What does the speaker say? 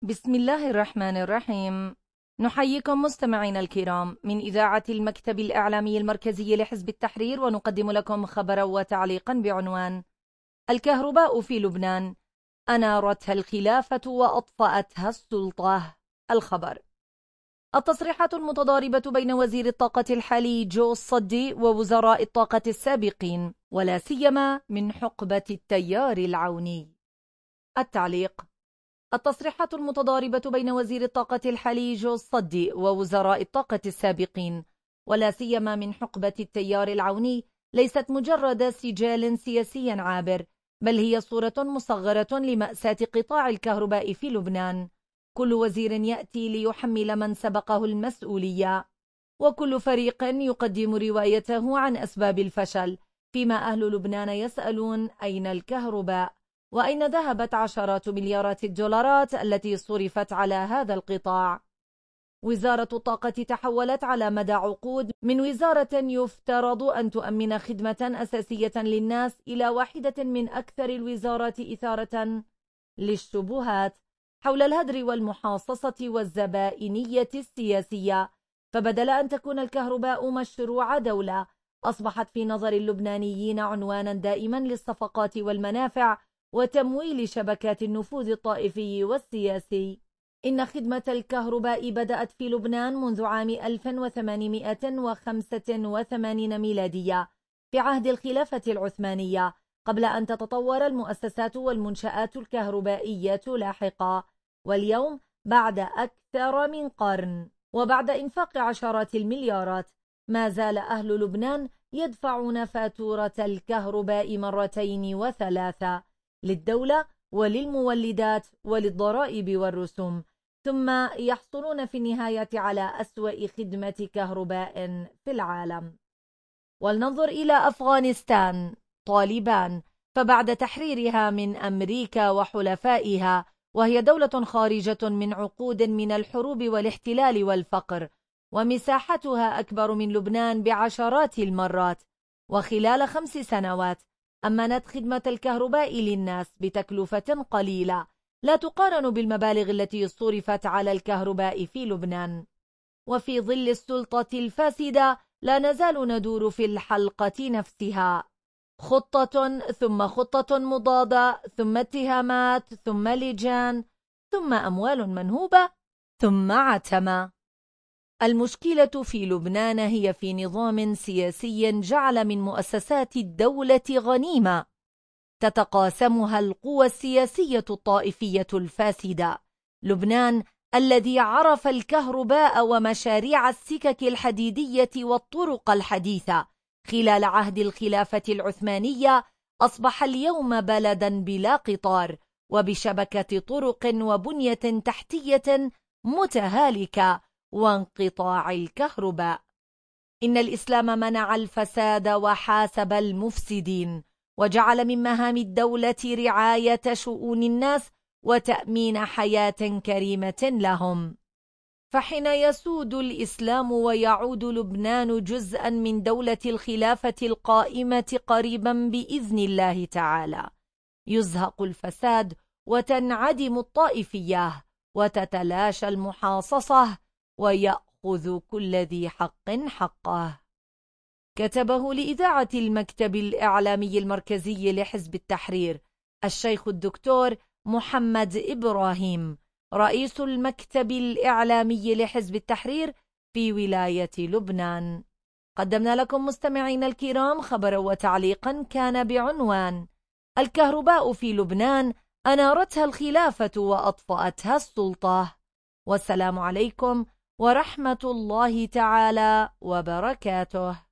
بسم الله الرحمن الرحيم. نحييكم مستمعينا الكرام من إذاعة المكتب الإعلامي المركزي لحزب التحرير، ونقدم لكم خبرا وتعليقا بعنوان: الكهرباء في لبنان أنارتها الخلافة وأطفأتها السلطة. الخبر: التصريحات المتضاربة بين وزير الطاقة الحالي جو الصدي ووزراء الطاقة السابقين، ولا سيما من حقبة التيار العوني. التعليق: التصريحات المتضاربة بين وزير الطاقة الحالي جو الصدي ووزراء الطاقة السابقين، ولا سيما من حقبة التيار العوني، ليست مجرد سجال سياسي عابر، بل هي صورة مصغرة لمأساة قطاع الكهرباء في لبنان. كل وزير يأتي ليحمل من سبقه المسؤولية، وكل فريق يقدم روايته عن أسباب الفشل، فيما أهل لبنان يسألون: أين الكهرباء؟ وأين ذهبت عشرات مليارات الدولارات التي صرفت على هذا القطاع؟ وزارة الطاقة تحولت على مدى عقود من وزارة يفترض أن تؤمن خدمة أساسية للناس إلى واحدة من أكثر الوزارات إثارة للشبهات حول الهدر والمحاصصة والزبائنية السياسية. فبدل أن تكون الكهرباء مشروع دولة، أصبحت في نظر اللبنانيين عنوانا دائما للصفقات والمنافع وتمويل شبكات النفوذ الطائفي والسياسي. إن خدمة الكهرباء بدأت في لبنان منذ عام 1885 ميلادية في عهد الخلافة العثمانية، قبل أن تتطور المؤسسات والمنشآت الكهربائية لاحقا. واليوم بعد أكثر من قرن وبعد إنفاق عشرات المليارات، ما زال أهل لبنان يدفعون فاتورة الكهرباء مرتين وثلاثة، للدولة وللمولدات وللضرائب والرسوم، ثم يحصلون في النهاية على أسوأ خدمة كهرباء في العالم. ولننظر إلى أفغانستان. طالبان، فبعد تحريرها من أمريكا وحلفائها، وهي دولة خارجة من عقود من الحروب والاحتلال والفقر، ومساحتها أكبر من لبنان بعشرات المرات، وخلال 5 سنوات أمنت خدمة الكهرباء للناس بتكلفة قليلة لا تقارن بالمبالغ التي صرفت على الكهرباء في لبنان. وفي ظل السلطة الفاسدة لا نزال ندور في الحلقة نفسها: خطة ثم خطة مضادة، ثم اتهامات، ثم لجان، ثم أموال منهوبة، ثم عتمة. المشكلة في لبنان هي في نظام سياسي جعل من مؤسسات الدولة غنيمة تتقاسمها القوى السياسية الطائفية الفاسدة. لبنان الذي عرف الكهرباء ومشاريع السكك الحديدية والطرق الحديثة خلال عهد الخلافة العثمانية، أصبح اليوم بلدا بلا قطار وبشبكة طرق وبنية تحتية متهالكة وانقطاع الكهرباء. إن الإسلام منع الفساد وحاسب المفسدين، وجعل من مهام الدولة رعاية شؤون الناس وتأمين حياة كريمة لهم. فحين يسود الإسلام ويعود لبنان جزءا من دولة الخلافة القائمة قريبا بإذن الله تعالى، يزهق الفساد وتنعدم الطائفية وتتلاشى المحاصصة ويأخذ كل ذي حق حقه. كتبه لإذاعة المكتب الإعلامي المركزي لحزب التحرير الشيخ الدكتور محمد إبراهيم، رئيس المكتب الإعلامي لحزب التحرير في ولاية لبنان. قدمنا لكم مستمعين الكرام خبرا وتعليقا كان بعنوان: الكهرباء في لبنان أنارتها الخلافة وأطفأتها السلطة. والسلام عليكم ورحمة الله تعالى وبركاته.